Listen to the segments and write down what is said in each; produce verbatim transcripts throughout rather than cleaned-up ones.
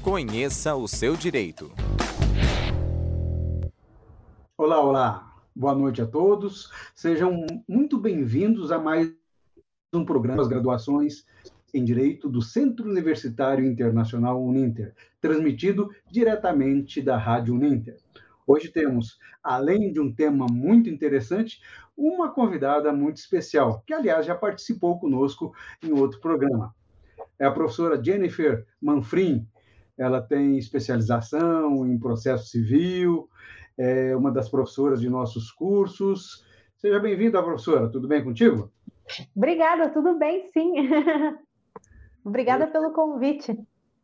Conheça o seu direito. Olá, olá. Boa noite a todos. Sejam muito bem-vindos a mais um programa das graduações em Direito do Centro Universitário Internacional Uninter, transmitido diretamente da Rádio Uninter. Hoje temos, além de um tema muito interessante, uma convidada muito especial, que, aliás, já participou conosco em outro programa. É a professora Jennifer Manfrim. Ela tem especialização em processo civil, é uma das professoras de nossos cursos. Seja bem-vinda, professora. Tudo bem contigo? Obrigada, tudo bem, sim. Obrigada pelo convite.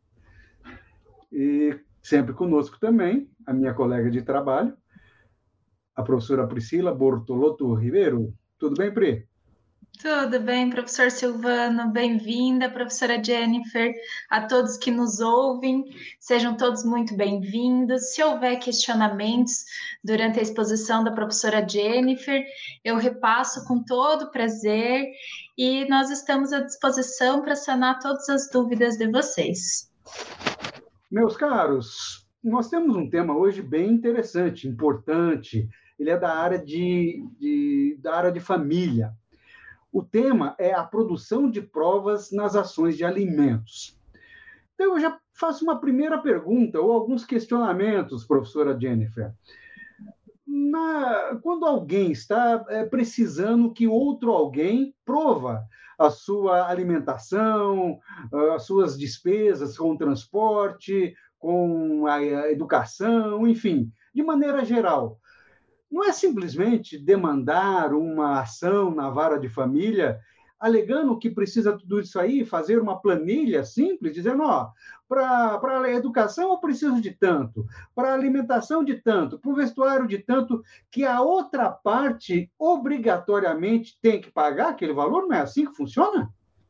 E sempre conosco também, a minha colega de trabalho, a professora Priscila Bortolotto Ribeiro. Tudo bem, Pri? Tudo bem, professor Silvano, bem-vinda, professora Jennifer, a todos que nos ouvem, sejam todos muito bem-vindos. Se houver questionamentos durante a exposição da professora Jennifer, eu repasso com todo prazer e nós estamos à disposição para sanar todas as dúvidas de vocês. Meus caros, nós temos um tema hoje bem interessante, importante. Ele é da área de, de, da área de família. O tema é a produção de provas nas ações de alimentos. Então, eu já faço uma primeira pergunta, ou alguns questionamentos, professora Jennifer. Na, quando alguém está é, precisando que outro alguém prova a sua alimentação, as suas despesas com o transporte, com a educação, enfim, de maneira geral, não é simplesmente demandar uma ação na vara de família, alegando que precisa tudo isso aí, fazer uma planilha simples, dizendo, ó, para a educação eu preciso de tanto, para a alimentação de tanto, para o vestuário de tanto, que a outra parte obrigatoriamente tem que pagar aquele valor? Não é assim que funciona?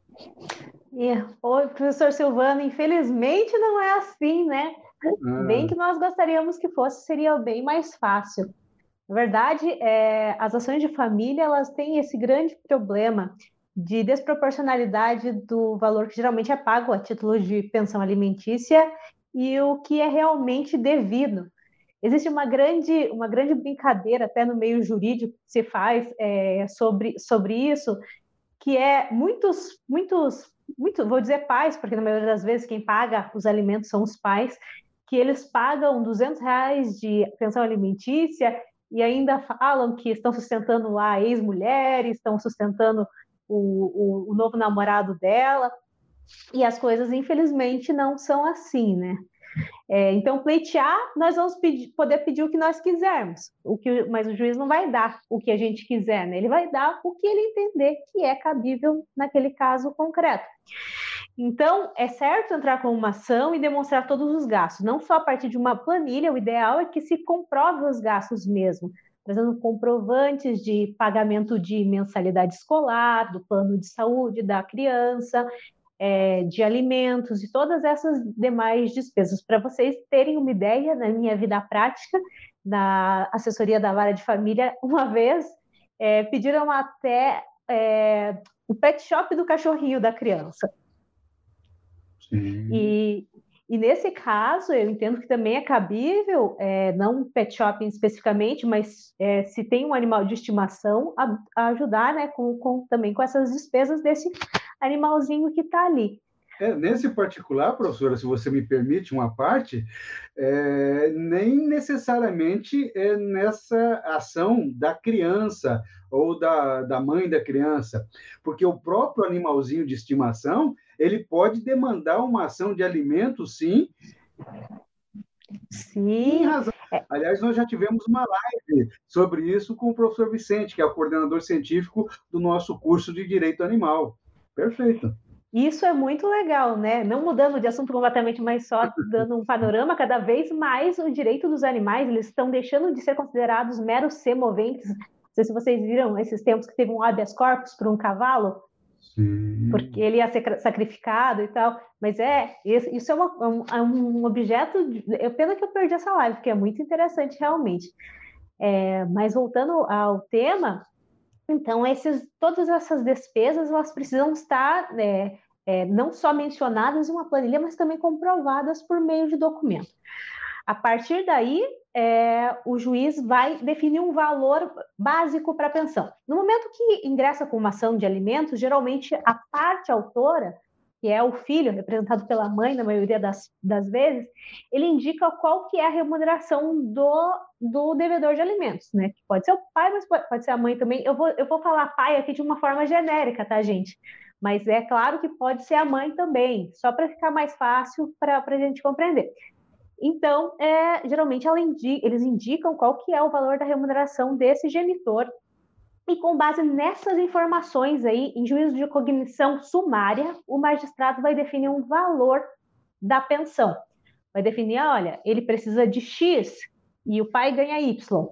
É. Oi, professor Silvano, infelizmente não é assim, né? Ah. Bem que nós gostaríamos que fosse, seria bem mais fácil. Na verdade, é, as ações de família, elas têm esse grande problema de desproporcionalidade do valor que geralmente é pago a título de pensão alimentícia e o que é realmente devido. Existe uma grande, uma grande brincadeira, até no meio jurídico, que se faz é, sobre, sobre isso, que é muitos, muitos, muito, vou dizer pais, porque na maioria das vezes quem paga os alimentos são os pais, que eles pagam duzentos reais de pensão alimentícia e ainda falam que estão sustentando a ex-mulher, estão sustentando o, o, o novo namorado dela, e as coisas, infelizmente, não são assim, né? É, então, pleitear, nós vamos pedir, poder pedir o que nós quisermos, o que, mas o juiz não vai dar o que a gente quiser, né? Ele vai dar o que ele entender que é cabível naquele caso concreto. Então, é certo entrar com uma ação e demonstrar todos os gastos, não só a partir de uma planilha, o ideal é que se comprove os gastos mesmo, trazendo comprovantes de pagamento de mensalidade escolar, do plano de saúde da criança, é, de alimentos e todas essas demais despesas, para vocês terem uma ideia. Na minha vida prática, na assessoria da vara de família, uma vez é, pediram até é, o pet shop do cachorrinho da criança. E, e nesse caso, eu entendo que também é cabível, é, não um pet shopping especificamente, mas é, se tem um animal de estimação, a, a ajudar, né, com, com, também com essas despesas desse animalzinho que está ali. É, nesse particular, professora, se você me permite uma parte, é, nem necessariamente é nessa ação da criança ou da, da mãe da criança, porque o próprio animalzinho de estimação, ele pode demandar uma ação de alimento, sim. Sim. Em razão. Aliás, nós já tivemos uma live sobre isso com o professor Vicente, que é o coordenador científico do nosso curso de Direito Animal. Perfeito. Isso é muito legal, né? Não mudando de assunto completamente, mas só dando um panorama, cada vez mais o direito dos animais, eles estão deixando de ser considerados meros semoventes. Não sei se vocês viram esses tempos que teve um habeas corpus por um cavalo, Sim. Porque ele ia ser sacrificado e tal, mas é, isso é, uma, um, é um objeto, de, é pena que eu perdi essa live, porque é muito interessante realmente. É, mas voltando ao tema, então esses, todas essas despesas, elas precisam estar, né, é, não só mencionadas em uma planilha, mas também comprovadas por meio de documento. A partir daí, é, o juiz vai definir um valor básico para a pensão. No momento que ingressa com uma ação de alimentos, geralmente a parte autora, que é o filho, representado pela mãe, na maioria das, das vezes, ele indica qual que é a remuneração do, do devedor de alimentos, né? Que pode ser o pai, mas pode, pode ser a mãe também. Eu vou, eu vou falar pai aqui de uma forma genérica, tá, gente? Mas é claro que pode ser a mãe também, só para ficar mais fácil para a gente compreender. Então, é, geralmente ela indi- eles indicam qual que é o valor da remuneração desse genitor, e com base nessas informações aí, em juízo de cognição sumária, o magistrado vai definir um valor da pensão. Vai definir, olha, ele precisa de X e o pai ganha Y.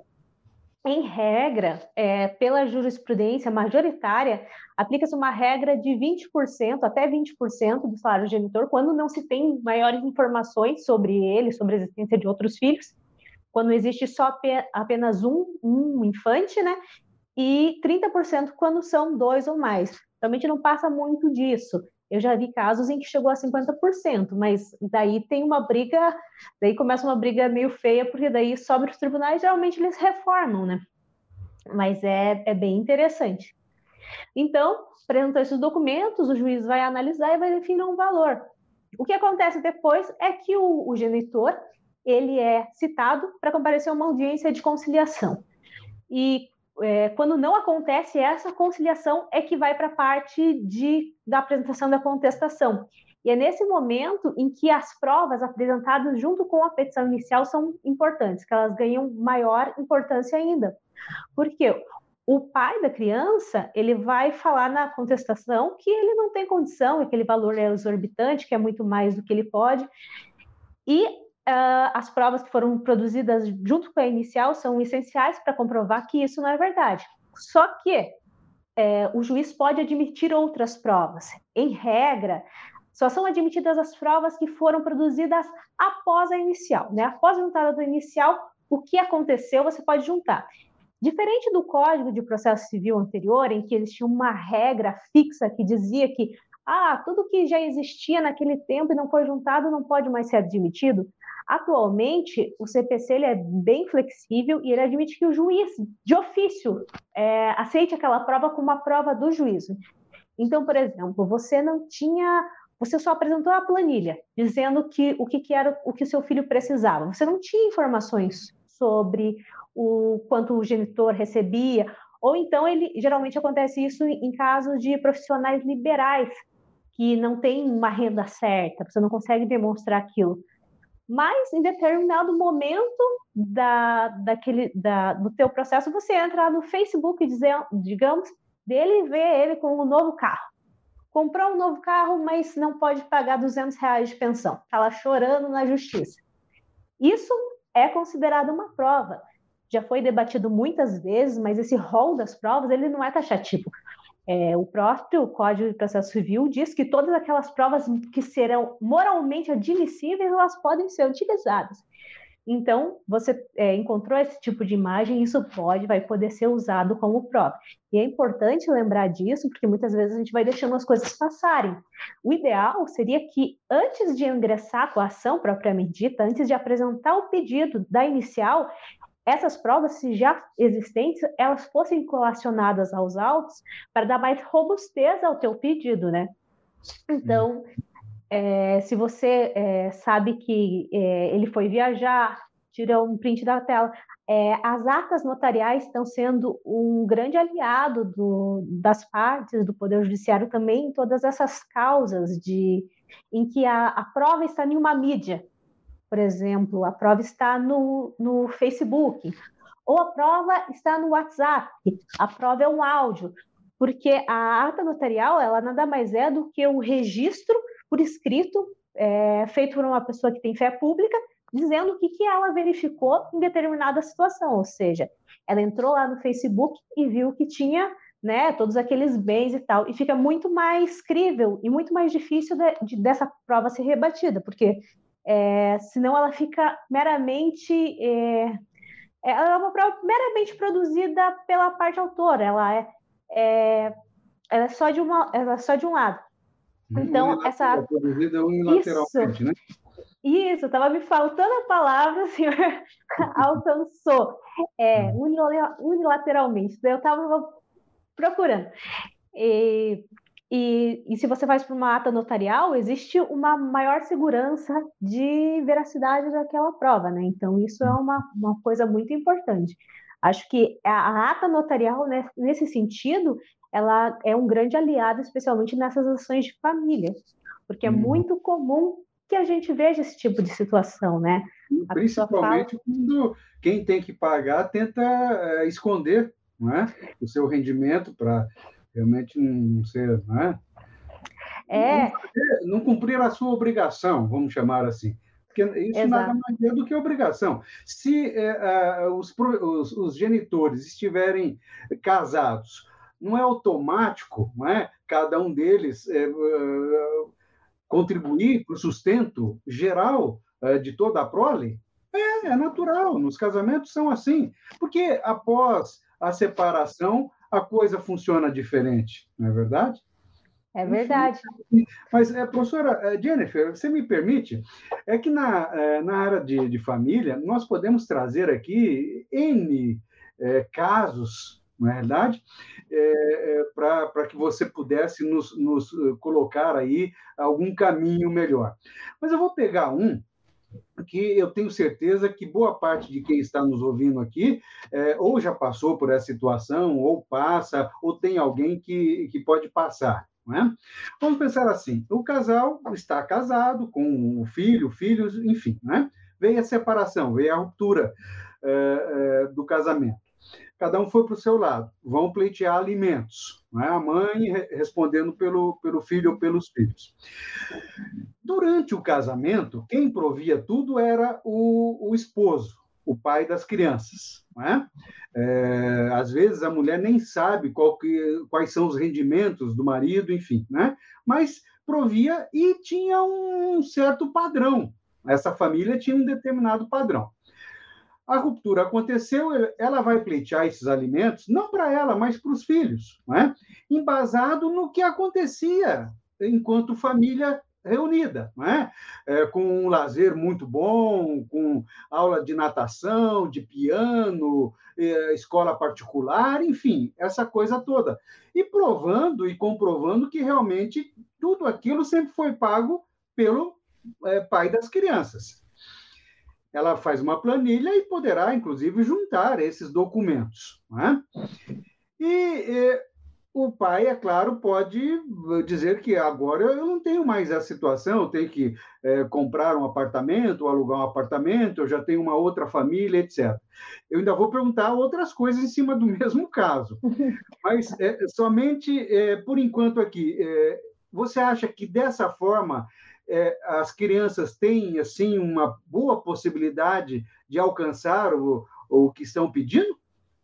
Em regra, é, pela jurisprudência majoritária, aplica-se uma regra de vinte por cento, até vinte por cento do salário genitor, quando não se tem maiores informações sobre ele, sobre a existência de outros filhos, quando existe só apenas um, um infante, né? E trinta por cento quando são dois ou mais. Realmente não passa muito disso. Eu já vi casos em que chegou a cinquenta por cento, mas daí tem uma briga, daí começa uma briga meio feia, porque daí sobre os tribunais, geralmente eles reformam, né? Mas é, é bem interessante. Então, apresentou esses documentos, o juiz vai analisar e vai definir um valor. O que acontece depois é que o, o genitor, ele é citado para comparecer a uma audiência de conciliação. E é, quando não acontece essa conciliação, é que vai para a parte de, da apresentação da contestação. E é nesse momento em que as provas apresentadas junto com a petição inicial são importantes, que elas ganham maior importância ainda. Porque o pai da criança, ele vai falar na contestação que ele não tem condição, aquele valor é exorbitante, que é muito mais do que ele pode. E Uh, as provas que foram produzidas junto com a inicial são essenciais para comprovar que isso não é verdade. Só que é, o juiz pode admitir outras provas. Em regra, só são admitidas as provas que foram produzidas após a inicial, né? Após a juntada do inicial, o que aconteceu você pode juntar. Diferente do Código de Processo Civil anterior, em que existia uma regra fixa que dizia que ah, tudo que já existia naquele tempo e não foi juntado não pode mais ser admitido. Atualmente, o C P C ele é bem flexível e ele admite que o juiz, de ofício, é, aceite aquela prova como uma prova do juízo. Então, por exemplo, você não tinha, você só apresentou a planilha dizendo que o que, que era o que o seu filho precisava. Você não tinha informações sobre o quanto o genitor recebia, ou então ele geralmente acontece isso em casos de profissionais liberais que não têm uma renda certa, você não consegue demonstrar aquilo. Mas, em determinado momento da, daquele, da, do teu processo, você entra no Facebook, dizer, digamos, dele e vê ele com um novo carro. Comprou um novo carro, mas não pode pagar duzentos reais de pensão. Está lá chorando na justiça. Isso é considerado uma prova. Já foi debatido muitas vezes, mas esse rol das provas ele não é taxativo. É, o próprio Código de Processo Civil diz que todas aquelas provas que serão moralmente admissíveis, elas podem ser utilizadas. Então, você é, encontrou esse tipo de imagem, isso pode, vai poder ser usado como prova. E é importante lembrar disso, porque muitas vezes a gente vai deixando as coisas passarem. O ideal seria que, antes de ingressar com a ação propriamente dita, antes de apresentar o pedido da inicial, essas provas, se já existentes, elas fossem colacionadas aos autos para dar mais robustez ao teu pedido, né? Então, é, se você é, sabe que é, ele foi viajar, tira um print da tela, é, as atas notariais estão sendo um grande aliado do, das partes do Poder Judiciário também em todas essas causas de, em que a, a prova está em uma mídia. Por exemplo, a prova está no, no Facebook, ou a prova está no WhatsApp, a prova é um áudio, porque a ata notarial, ela nada mais é do que o registro por escrito, é, feito por uma pessoa que tem fé pública, dizendo o que, que ela verificou em determinada situação, ou seja, ela entrou lá no Facebook e viu que tinha, né, todos aqueles bens e tal, e fica muito mais crível e muito mais difícil de, de, dessa prova ser rebatida, porque É, senão ela fica meramente é, ela é uma prova meramente produzida pela parte autora, ela é, é, ela é só de uma, ela é só de um lado. Então, essa... Produzida unilateralmente, né? Isso, estava me faltando a palavra, o senhor alcançou. É, unilateralmente. Eu estava procurando. E, e, e se você faz para uma ata notarial, existe uma maior segurança de veracidade daquela prova, né? Então, isso é uma, uma coisa muito importante. Acho que a, a ata notarial, né, nesse sentido, ela é um grande aliado, especialmente nessas ações de família, porque é hum. muito comum que a gente veja esse tipo de situação, né? A Principalmente fala... quando quem tem que pagar tenta é, esconder, não é? O seu rendimento para realmente não ser, não é? É. Não, fazer, não cumprir a sua obrigação, vamos chamar assim. Porque isso Exato. Nada mais é do que obrigação. Se é, uh, os, os, os genitores estiverem casados, não é automático, não é? Cada um deles é, uh, contribuir para o sustento geral uh, de toda a prole? É, é natural, nos casamentos são assim. Porque após a separação, a coisa funciona diferente, não é verdade? É verdade. Enfim, mas, é, professora Jennifer, você me permite? É que na, é, na área de, de família, nós podemos trazer aqui N é, casos, não é verdade? É, é, para que você pudesse nos, nos colocar aí algum caminho melhor. Mas eu vou pegar um que eu tenho certeza que boa parte de quem está nos ouvindo aqui é, ou já passou por essa situação, ou passa, ou tem alguém que, que pode passar. Não é? Vamos pensar assim, o casal está casado com o filho, filhos, enfim, né? Veio a separação, veio a ruptura é, é, do casamento. Cada um foi para o seu lado, vão pleitear alimentos, não é? A mãe respondendo pelo, pelo filho ou pelos filhos. Durante o casamento, quem provia tudo era o, o esposo, o pai das crianças. Não é? É, às vezes a mulher nem sabe qual que, quais são os rendimentos do marido, enfim, né? Mas provia e tinha um certo padrão. Essa família tinha um determinado padrão. A ruptura aconteceu, ela vai pleitear esses alimentos, não para ela, mas para os filhos, não é? Embasado no que acontecia enquanto família reunida, não é? É, com um lazer muito bom, com aula de natação, de piano, é, escola particular, enfim, essa coisa toda. E provando e comprovando que realmente tudo aquilo sempre foi pago pelo é, pai das crianças. Ela faz uma planilha e poderá, inclusive, juntar esses documentos, não é? E... é, o pai, é claro, pode dizer que agora eu não tenho mais essa situação, eu tenho que é, comprar um apartamento, alugar um apartamento, eu já tenho uma outra família, etcétera. Eu ainda vou perguntar outras coisas em cima do mesmo caso. Mas é, somente, é, por enquanto aqui, é, você acha que dessa forma é, as crianças têm assim, uma boa possibilidade de alcançar o, o que estão pedindo?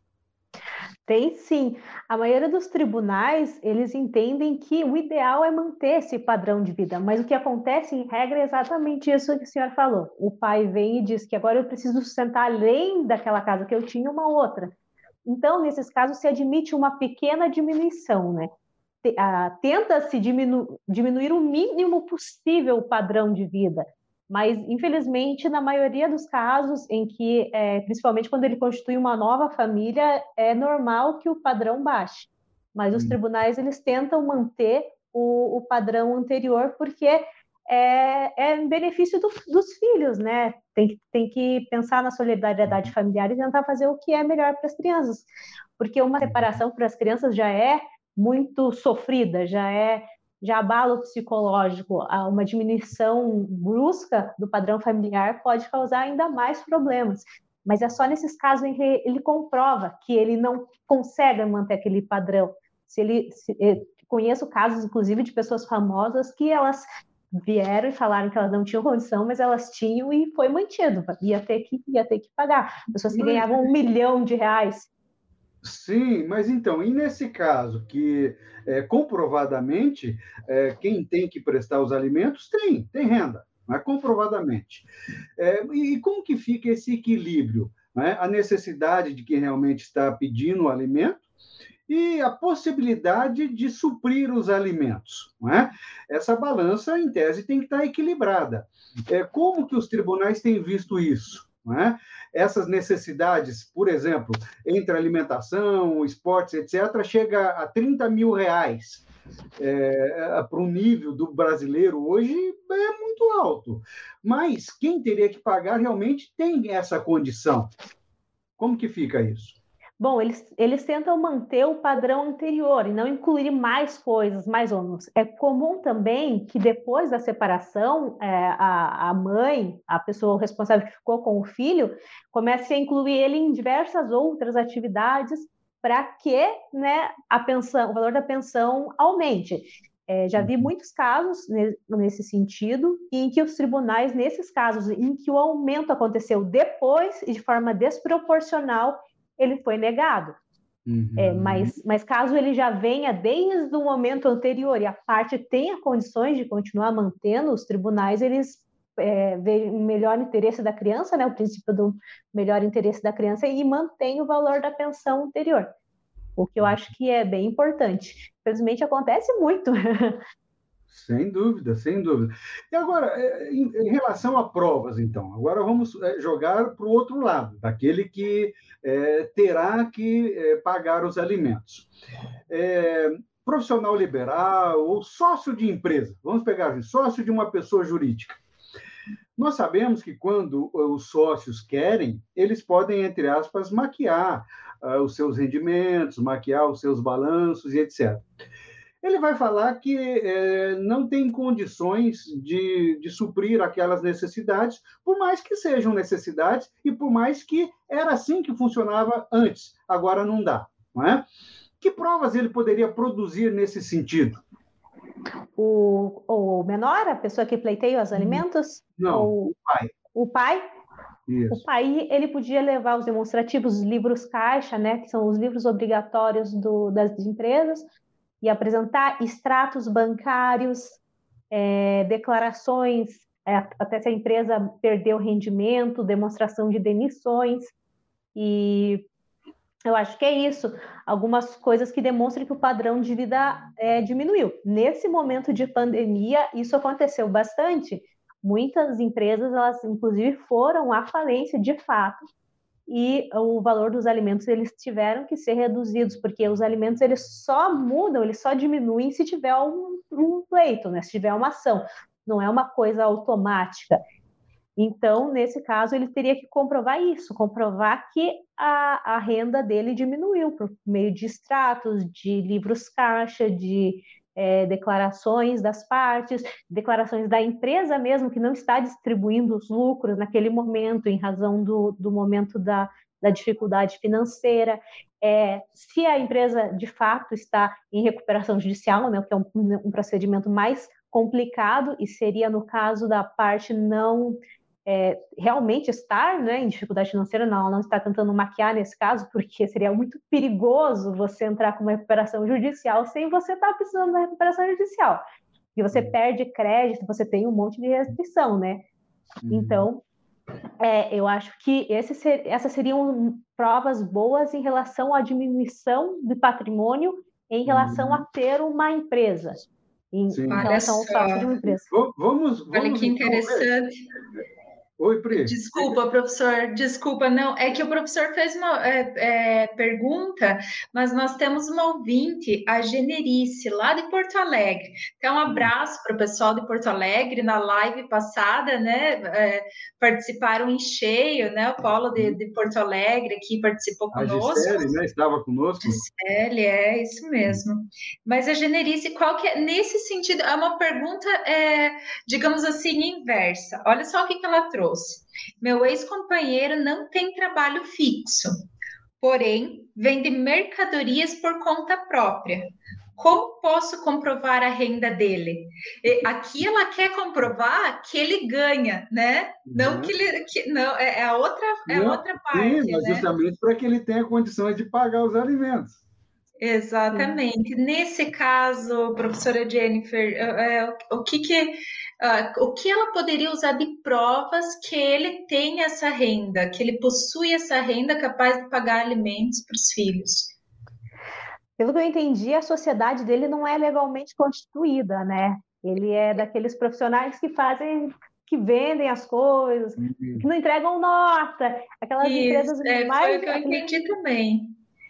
Tem sim. A maioria dos tribunais, eles entendem que o ideal é manter esse padrão de vida, mas o que acontece, em regra, é exatamente isso que a senhora falou. O pai vem e diz que agora eu preciso sustentar, além daquela casa que eu tinha, uma outra. Então, nesses casos, se admite uma pequena diminuição, né? Tenta-se diminu- diminuir o mínimo possível o padrão de vida. Mas, infelizmente, na maioria dos casos em que, é, principalmente quando ele constitui uma nova família, é normal que o padrão baixe. Mas os hum. tribunais, eles tentam manter o, o padrão anterior, porque é, é em benefício do, dos filhos, né? Tem, tem que pensar na solidariedade familiar e tentar fazer o que é melhor para as crianças. Porque uma separação para as crianças já é muito sofrida, já é... já abala o psicológico, uma diminuição brusca do padrão familiar pode causar ainda mais problemas. Mas é só nesses casos em que ele comprova que ele não consegue manter aquele padrão. Se ele, se, conheço casos, inclusive, de pessoas famosas que elas vieram e falaram que elas não tinham condição, mas elas tinham e foi mantido. Ia ter que, ia ter que pagar. Pessoas que ganhavam um milhão de reais. Sim, mas então, e nesse caso, que é, comprovadamente é, quem tem que prestar os alimentos tem, tem renda, né, comprovadamente. É, e como que fica esse equilíbrio? Né? A necessidade de quem realmente está pedindo o alimento e a possibilidade de suprir os alimentos. Não é? Essa balança, em tese, tem que estar equilibrada. É, como que os tribunais têm visto isso? Não é? Essas necessidades, por exemplo, entre alimentação, esportes, etcétera, chega a trinta mil reais. É, para o nível do brasileiro hoje é muito alto. Mas quem teria que pagar realmente tem essa condição. Como que fica isso? Bom, eles, eles tentam manter o padrão anterior e não incluir mais coisas, mais ônus. É comum também que depois da separação, é, a, a mãe, a pessoa responsável que ficou com o filho, comece a incluir ele em diversas outras atividades para que, né, a pensão, o valor da pensão aumente. É, já vi muitos casos nesse sentido, em que os tribunais, nesses casos em que o aumento aconteceu depois e de forma desproporcional, ele foi negado. Uhum. É, mas, mas caso ele já venha desde o momento anterior e a parte tenha condições de continuar mantendo, os tribunais, eles é, veem o melhor interesse da criança, né, o princípio do melhor interesse da criança, e mantém o valor da pensão anterior. O que eu acho que é bem importante. Infelizmente, acontece muito. Sem dúvida, sem dúvida. E agora, em relação a provas, então, agora vamos jogar para o outro lado, daquele que é, terá que é, pagar os alimentos. É, profissional liberal ou sócio de empresa, vamos pegar assim, sócio de uma pessoa jurídica. Nós sabemos que quando os sócios querem, eles podem, entre aspas, maquiar uh, os seus rendimentos, maquiar os seus balanços e etcétera. Ele vai falar que é, não tem condições de, de suprir aquelas necessidades, por mais que sejam necessidades e por mais que era assim que funcionava antes, agora não dá. Não é? Que provas ele poderia produzir nesse sentido? O, o menor, a pessoa que pleiteia os alimentos? Não, ou o pai. O pai? Isso. O pai, ele podia levar os demonstrativos, os livros caixa, né, que são os livros obrigatórios do, das empresas, e apresentar extratos bancários, é, declarações, é, até se a empresa perdeu rendimento, demonstração de demissões, e eu acho que é isso, algumas coisas que demonstram que o padrão de vida é, diminuiu. Nesse momento de pandemia, isso aconteceu bastante. Muitas empresas, elas inclusive foram à falência de fato, e o valor dos alimentos eles tiveram que ser reduzidos, porque os alimentos eles só mudam, eles só diminuem se tiver um, um pleito, né? Se tiver uma ação, não é uma coisa automática. Então, nesse caso, ele teria que comprovar isso, comprovar que a, a renda dele diminuiu por meio de extratos, de livros caixa, de é, declarações das partes, declarações da empresa mesmo, que não está distribuindo os lucros naquele momento, em razão do, do momento da, da dificuldade financeira. É, se a empresa, de fato, está em recuperação judicial, né, que é um, um procedimento mais complicado, e seria no caso da parte não... É, realmente estar, né, em dificuldade financeira, não, não está tentando maquiar nesse caso, porque seria muito perigoso você entrar com uma recuperação judicial sem você estar precisando da recuperação judicial. E você perde crédito, você tem um monte de restrição, né? Uhum. Então, é, eu acho que esse ser, essas seriam provas boas em relação à diminuição do patrimônio em relação uhum. a ter uma empresa. Em, em relação ao sócio de uma empresa. Vamos, vamos, Olha que interessante. Oi, Pri. Desculpa, professor, desculpa, não, é que o professor fez uma é, é, pergunta, mas nós temos uma ouvinte, a Generice, lá de Porto Alegre. Então, um abraço para o pessoal de Porto Alegre, na live passada, né, é, participaram em cheio, né, o Paulo de, de Porto Alegre aqui participou conosco. A Gisele, né, estava conosco. Gisele, é isso mesmo. Mas a Generice, qual que é, nesse sentido, é uma pergunta, é, digamos assim, inversa. Olha só o que, que ela trouxe. Meu ex-companheiro não tem trabalho fixo, porém vende mercadorias por conta própria. Como posso comprovar a renda dele? E aqui ela quer comprovar que ele ganha, né? Não uhum. que ele, que, não é a outra, é não, outra parte, sim, mas né? Justamente para que ele tenha condições de pagar os alimentos. Exatamente. Sim. Nesse caso, professora Jennifer, é, o que que uh, o que ela poderia usar de provas que ele tem essa renda, que ele possui essa renda capaz de pagar alimentos para os filhos? Pelo que eu entendi, a sociedade dele não é legalmente constituída, né? Ele é daqueles profissionais que fazem, que vendem as coisas, que não entregam nota, aquelas Isso, empresas é, mais... foi o que eu entendi também.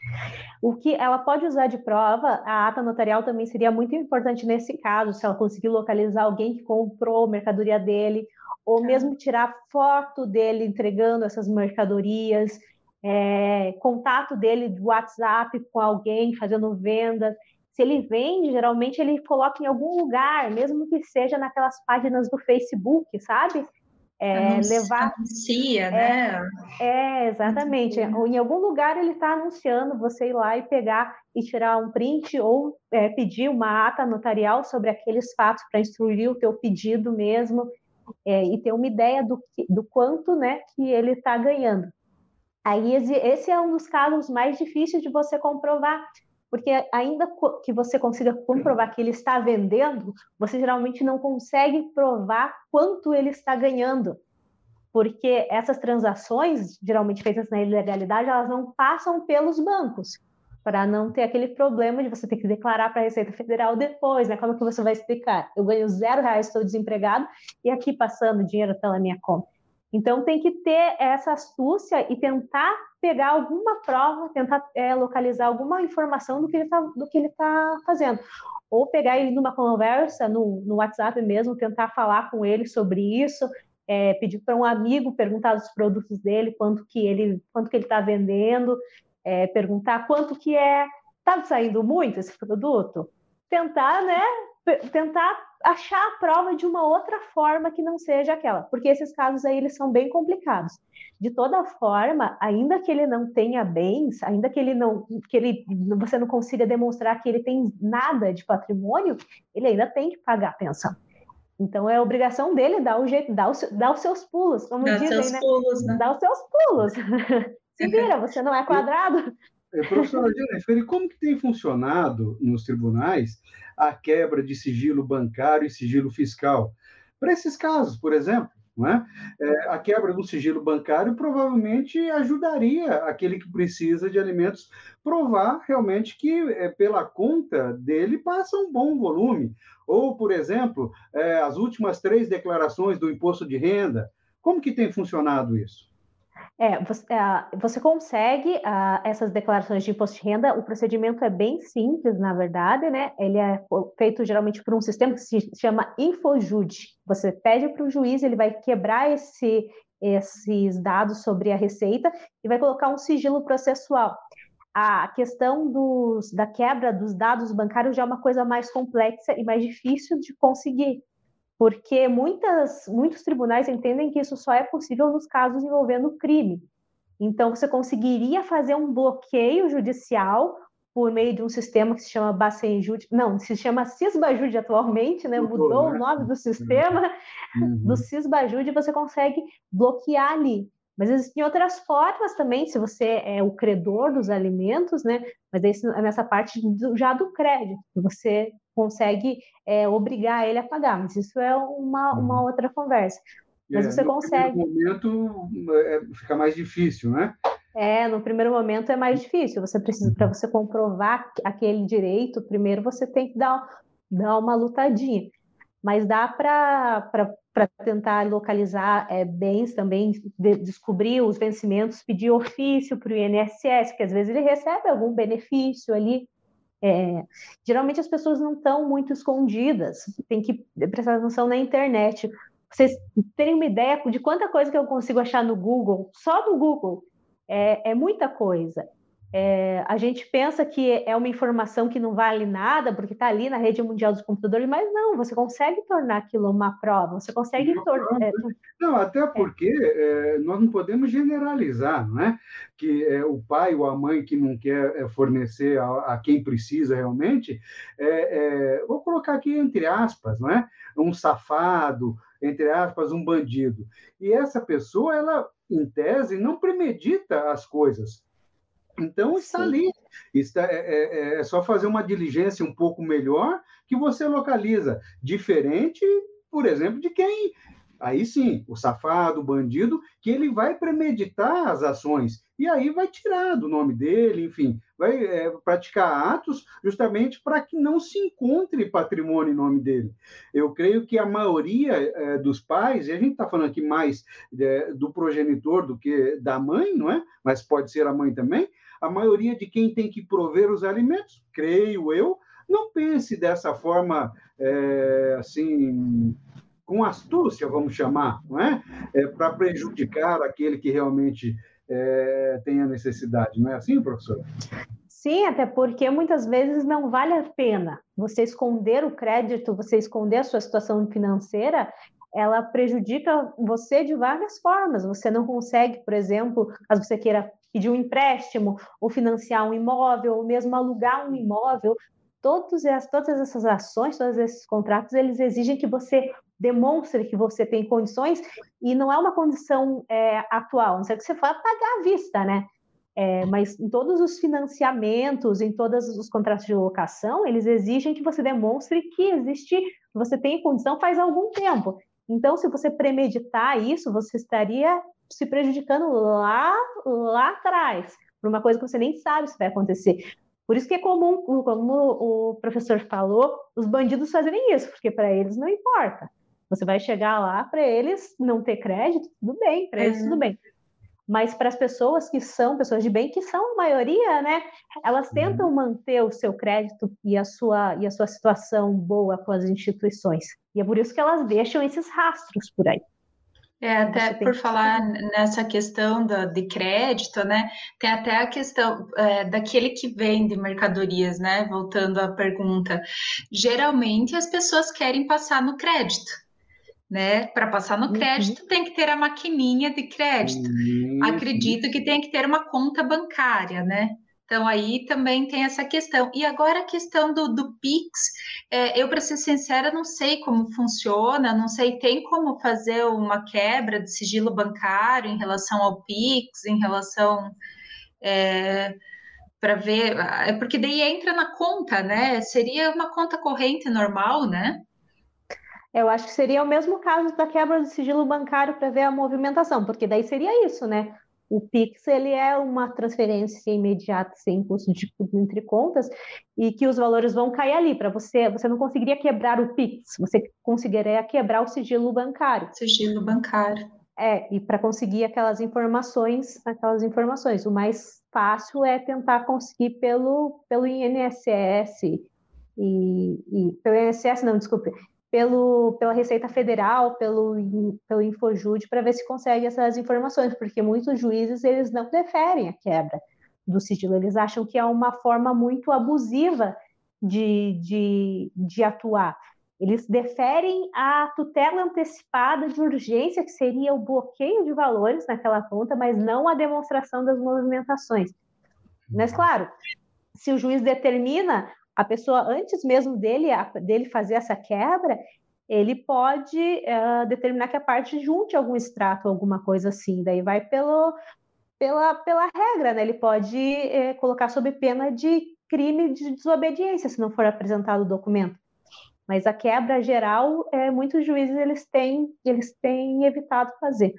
O que ela pode usar de prova, a ata notarial também seria muito importante nesse caso, se ela conseguir localizar alguém que comprou a mercadoria dele, ou mesmo tirar foto dele entregando essas mercadorias, é, contato dele do WhatsApp com alguém fazendo vendas. Se ele vende, geralmente ele coloca em algum lugar, mesmo que seja naquelas páginas do Facebook, sabe? É, Anuncia, levar... anuncia, é, né? É, exatamente. Ou em algum lugar ele está anunciando você ir lá e pegar e tirar um print ou é, pedir uma ata notarial sobre aqueles fatos para instruir o teu pedido mesmo, é, e ter uma ideia do, que, do quanto, né, que ele está ganhando. Aí esse é um dos casos mais difíceis de você comprovar, porque ainda que você consiga comprovar que ele está vendendo, você geralmente não consegue provar quanto ele está ganhando. Porque essas transações, geralmente feitas na ilegalidade, elas não passam pelos bancos, para não ter aquele problema de você ter que declarar para a Receita Federal depois, né? Como que você vai explicar? Eu ganho zero reais, estou desempregado, e aqui passando dinheiro pela minha conta. Então, tem que ter essa astúcia e tentar pegar alguma prova, tentar é, localizar alguma informação do que ele está tá fazendo. Ou pegar ele numa conversa, no, no WhatsApp mesmo, tentar falar com ele sobre isso, É, pedir para um amigo perguntar dos produtos dele, quanto que ele quanto que ele está vendendo, é, perguntar quanto que é, está saindo muito esse produto, tentar, né, tentar achar a prova de uma outra forma que não seja aquela, porque esses casos aí eles são bem complicados. De toda forma, ainda que ele não tenha bens, ainda que ele não, que ele, você não consiga demonstrar que ele tem nada de patrimônio, ele ainda tem que pagar a pensão. Então, é obrigação dele dar o jeito, dar, o, dar os seus pulos, como Dá dizem, seus né? pulos, né? Dar os seus pulos. Se vira, você não é quadrado. É, professora Jennifer, e como que tem funcionado nos tribunais a quebra de sigilo bancário e sigilo fiscal? Para esses casos, por exemplo, não é? É, a quebra do sigilo bancário provavelmente ajudaria aquele que precisa de alimentos provar realmente que é, pela conta dele passa um bom volume. Ou, por exemplo, é, as últimas três declarações do imposto de renda. Como que tem funcionado isso? É, você, é, você consegue a, essas declarações de imposto de renda, o procedimento é bem simples, na verdade, né? Ele é feito geralmente por um sistema que se chama Infojude. Você pede para o juiz, ele vai quebrar esse, esses dados sobre a receita e vai colocar um sigilo processual. A questão dos, da quebra dos dados bancários já é uma coisa mais complexa e mais difícil de conseguir, porque muitas, muitos tribunais entendem que isso só é possível nos casos envolvendo crime. Então, você conseguiria fazer um bloqueio judicial por meio de um sistema que se chama Bacenjude, não, se chama Cisbajude atualmente, né? Mudou, né, o nome do sistema, uhum. Do Cisbajude, você consegue bloquear ali. Mas existem outras formas também, se você é o credor dos alimentos, né? Mas é nessa parte do, já do crédito, que você consegue é, obrigar ele a pagar, mas isso é uma, uma outra conversa. Mas é, você no consegue. No primeiro momento é, fica mais difícil, né? É, no primeiro momento é mais difícil. Você precisa, para você comprovar aquele direito, primeiro você tem que dar, dar uma lutadinha. Mas dá para tentar localizar é, bens também, de, descobrir os vencimentos, pedir ofício para o I N S S, porque às vezes ele recebe algum benefício ali. É, geralmente as pessoas não estão muito escondidas, tem que prestar atenção na internet. Vocês terem uma ideia de quanta coisa que eu consigo achar no Google, só no Google, é, é muita coisa. É, a gente pensa que é uma informação que não vale nada, porque está ali na rede mundial dos computadores, mas não, você consegue tornar aquilo uma prova, você consegue tornar... É, não, até porque é. É, nós não podemos generalizar, não é? Que é, o pai ou a mãe que não quer fornecer a, a quem precisa realmente, é, vou colocar aqui entre aspas, não é? Um safado, entre aspas, um bandido. E essa pessoa, ela, em tese, não premedita as coisas. Então, está Sim. ali. Está, é, é, é só fazer uma diligência um pouco melhor que você localiza. Diferente, por exemplo, de quem Aí sim, o safado, o bandido, que ele vai premeditar as ações, e aí vai tirar do nome dele, enfim, vai é, praticar atos justamente para que não se encontre patrimônio em nome dele. Eu creio que a maioria é, dos pais, e a gente está falando aqui mais é, do progenitor do que da mãe, não é? Mas pode ser a mãe também, a maioria de quem tem que prover os alimentos, creio eu, não pense dessa forma, é, assim, com astúcia, vamos chamar, não é? É, para prejudicar aquele que realmente é, tem a necessidade. Não é assim, professor? Sim, até porque muitas vezes não vale a pena você esconder o crédito, você esconder a sua situação financeira, ela prejudica você de várias formas. Você não consegue, por exemplo, caso você queira pedir um empréstimo, ou financiar um imóvel, ou mesmo alugar um imóvel, todas essas, todas essas ações, todos esses contratos, eles exigem que você demonstre que você tem condições, e não é uma condição é, atual, a não ser que você vá pagar à vista, né? É, mas em todos os financiamentos, em todos os contratos de locação, eles exigem que você demonstre que existe, que você tem condição faz algum tempo. Então, se você premeditar isso, você estaria se prejudicando lá, lá atrás, por uma coisa que você nem sabe se vai acontecer. Por isso que é comum, como o professor falou, os bandidos fazerem isso, porque para eles não importa. Você vai chegar lá, para eles não ter crédito, tudo bem, para eles tudo bem. Mas para as pessoas que são pessoas de bem, que são a maioria, né? Elas tentam manter o seu crédito e a sua, e a sua situação boa com as instituições. E é por isso que elas deixam esses rastros por aí. É, até por falar nessa questão da, de crédito, né? Tem até a questão é, daquele que vende mercadorias, né? Voltando à pergunta. Geralmente as pessoas querem passar no crédito, né? Para passar no crédito, uhum. tem que ter a maquininha de crédito. Uhum. Acredito que tem que ter uma conta bancária, né? Então, aí também tem essa questão. E agora a questão do, do Pix, é, eu, para ser sincera, não sei como funciona, não sei, tem como fazer uma quebra de sigilo bancário em relação ao Pix, em relação... É, para ver... É porque daí entra na conta, né? Seria uma conta corrente normal, né? Eu acho que seria o mesmo caso da quebra do sigilo bancário para ver a movimentação, porque daí seria isso, né? O Pix, ele é uma transferência imediata, sem custo de, entre contas, e que os valores vão cair ali. Para você, você não conseguiria quebrar o Pix, você conseguiria quebrar o sigilo bancário. Sigilo bancário. É, e para conseguir aquelas informações, aquelas informações, o mais fácil é tentar conseguir pelo, pelo I N S S, e, e pelo I N S S, não, desculpe, Pelo, pela Receita Federal, pelo, pelo Infojude, para ver se consegue essas informações, porque muitos juízes eles não deferem a quebra do sigilo, eles acham que é uma forma muito abusiva de, de, de atuar. Eles deferem a tutela antecipada de urgência, que seria o bloqueio de valores naquela conta, mas não a demonstração das movimentações. Mas, claro, se o juiz determina a pessoa, antes mesmo dele, dele fazer essa quebra, ele pode uh, determinar que a parte junte algum extrato, alguma coisa assim, daí vai pelo, pela, pela regra, né? Ele pode eh, colocar sob pena de crime de desobediência, se não for apresentado o documento. Mas a quebra geral, é, muitos juízes eles têm, eles têm evitado fazer.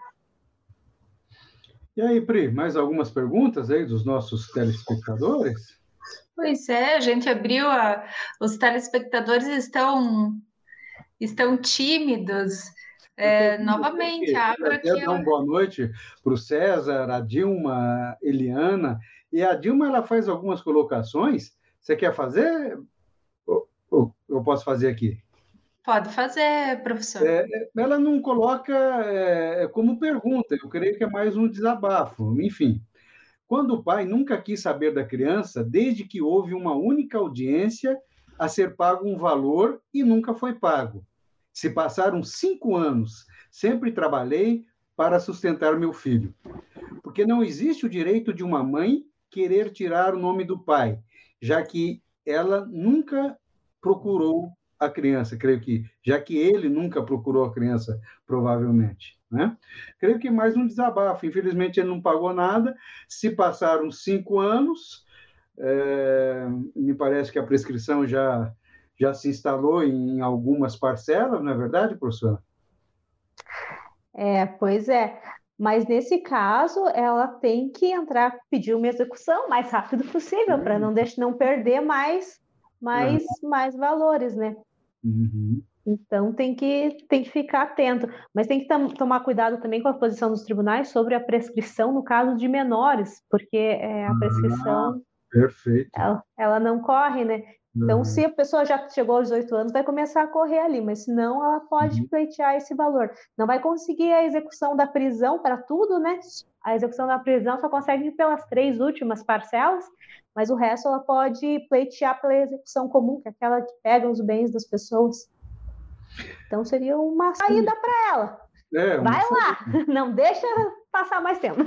E aí, Pri, mais algumas perguntas aí dos nossos telespectadores? Pois é, a gente abriu a... Os telespectadores estão, estão tímidos. É, novamente, abro aqui... Quero dar uma boa noite para o César, a Dilma, a Eliana. E a Dilma, ela faz algumas colocações. Você quer fazer? Ou eu posso fazer aqui? Pode fazer, professor. É, ela não coloca é, como pergunta. Eu creio que é mais um desabafo. Enfim. Quando o pai nunca quis saber da criança, desde que houve uma única audiência a ser pago um valor e nunca foi pago. Se passaram cinco anos, sempre trabalhei para sustentar meu filho. Porque não existe o direito de uma mãe querer tirar o nome do pai, já que ela nunca procurou a criança, creio que, já que ele nunca procurou a criança, provavelmente. Né? Creio que mais um desabafo. Infelizmente, ele não pagou nada. Se passaram cinco anos, é, me parece que a prescrição já, já se instalou em algumas parcelas, não é verdade, professora? É, pois é. Mas nesse caso, ela tem que entrar, pedir uma execução o mais rápido possível, Uhum. para não deixar, não perder mais, mais, Uhum. mais valores, né? Uhum. Então tem que, tem que ficar atento. Mas tem que tam- tomar cuidado também com a posição dos tribunais sobre a prescrição no caso de menores, porque é, a Ah, prescrição perfeito. ela, ela não corre, né? Então, Uhum. se a pessoa já chegou aos dezoito anos, vai começar a correr ali, mas senão ela pode Uhum. pleitear esse valor. Não vai conseguir a execução da prisão para tudo, né? A execução da prisão só consegue pelas três últimas parcelas, mas o resto ela pode pleitear pela execução comum, que é aquela que pega os bens das pessoas. Então, seria uma saída para ela. É, uma Vai saída. lá, não deixa passar mais tempo.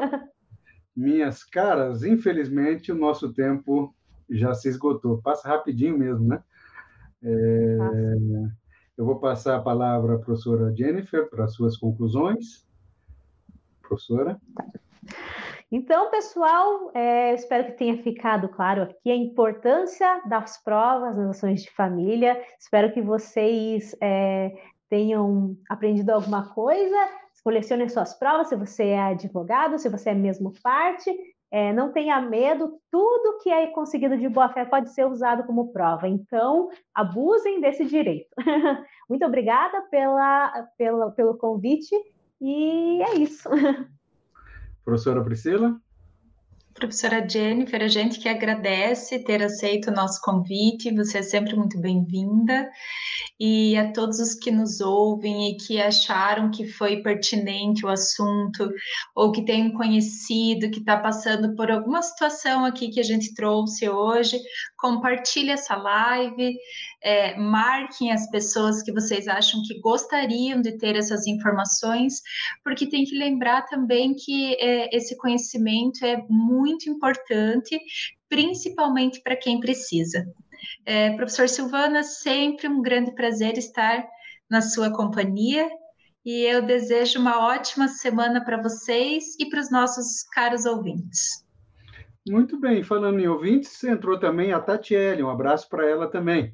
Minhas caras, infelizmente, o nosso tempo já se esgotou. Passa rapidinho mesmo, né? É, eu vou passar a palavra à professora Jennifer para suas conclusões. Professora? Então, pessoal, é, eu espero que tenha ficado claro aqui a importância das provas nas ações de família. Espero que vocês é, tenham aprendido alguma coisa. Colecionem suas provas, se você é advogado, se você é mesmo parte. É, não tenha medo, tudo que é conseguido de boa fé pode ser usado como prova. Então, abusem desse direito. Muito obrigada pela, pela, pelo convite e é isso. Professora Priscila? Professora Jennifer, a gente que agradece ter aceito o nosso convite, você é sempre muito bem-vinda. E a todos os que nos ouvem e que acharam que foi pertinente o assunto, ou que tem um conhecido que está passando por alguma situação aqui que a gente trouxe hoje, compartilhe essa live, é, marquem as pessoas que vocês acham que gostariam de ter essas informações, porque tem que lembrar também que é, esse conhecimento é muito importante, principalmente para quem precisa. É, professor Silvana, sempre um grande prazer estar na sua companhia e eu desejo uma ótima semana para vocês e para os nossos caros ouvintes. Muito bem, falando em ouvintes, entrou também a Tatiele, um abraço para ela também.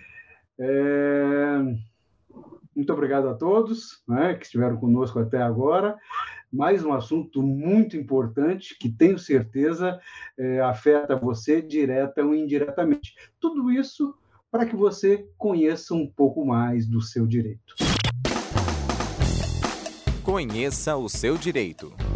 É... Muito obrigado a todos, né, que estiveram conosco até agora. Mais um assunto muito importante que tenho certeza é, afeta você direta ou indiretamente. Tudo isso para que você conheça um pouco mais do seu direito. Conheça o seu direito.